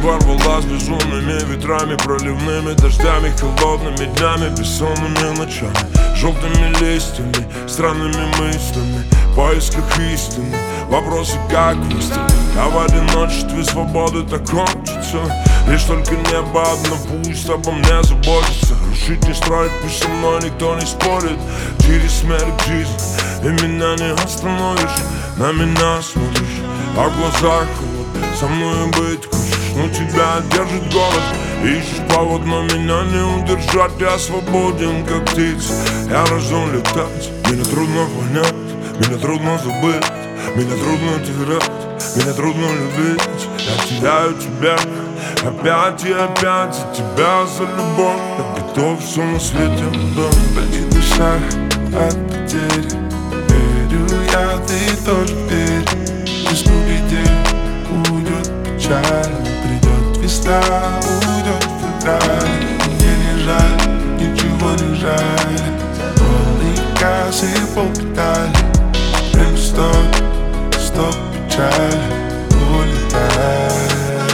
ворвалась безумными ветрами, проливными дождями, холодными днями, бессонными ночами, желтыми листьями, странными мыслями, в поисках истины, вопросы как выстрелить. А в одиночестве свободы так хочется, лишь только небо одно пусть обо мне заботится. Рушить не строить, пусть со мной никто не спорит. Через смерть жизнь, и меня не остановишь. На меня смотришь, а в глазах холод. Со мной быть хочешь, но тебя держит голод. Ищешь повод, но меня не удержать. Я свободен, как птица, я рожден летать. Меня трудно понять, меня трудно забыть, меня трудно терять, меня трудно любить. Я теряю тебя опять и опять, за тебя, за любовь. Я готов все на свете отдать. Болит душа от потери, верю я, ты тоже верь. Весну грядет, уйдет печаль, придет весна, уйдет февраль. Мне не жаль, ничего не жаль, голый газ и полпедали. Время стоп, печаль, улетай.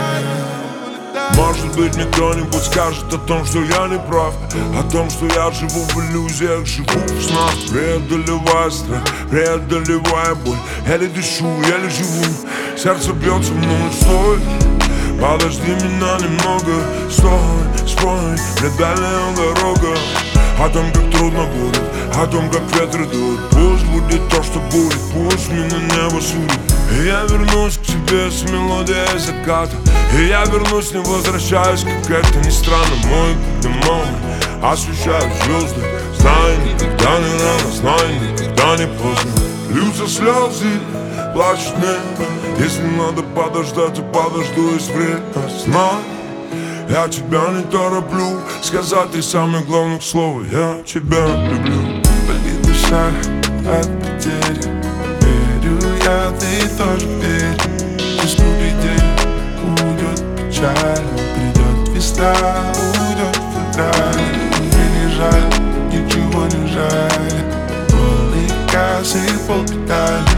Может быть, мне кто-нибудь скажет о том, что я не прав, о том, что я живу в иллюзиях, живу в снах, преодолевая страх, преодолевая боль. Еле дышу, еле живу, сердце бьется мной, стой. Подожди меня немного, стой, спой, мне дальняя дорога. О том, как трудно будет, о том, как ветры дуют. Пусть будет то, что будет, пусть меня небо судит. И я вернусь к тебе с мелодией заката, и я вернусь, не возвращаюсь, как это ни странно. Мой путь домой освещают звезды. Знаю, никогда не рано, знаю, никогда не поздно. Льются слезы, плачет небо. Если надо подождать, то подожду из время. Знаю, я тебя не тороплю сказать и самое главное слово: я тебя люблю. Болит душа от потери, верю я, ты тоже верь. Весну грядет, уйдет печаль, придет весна, уйдет февраль. Мне не жаль, ничего не жаль, голый газ и полпедали.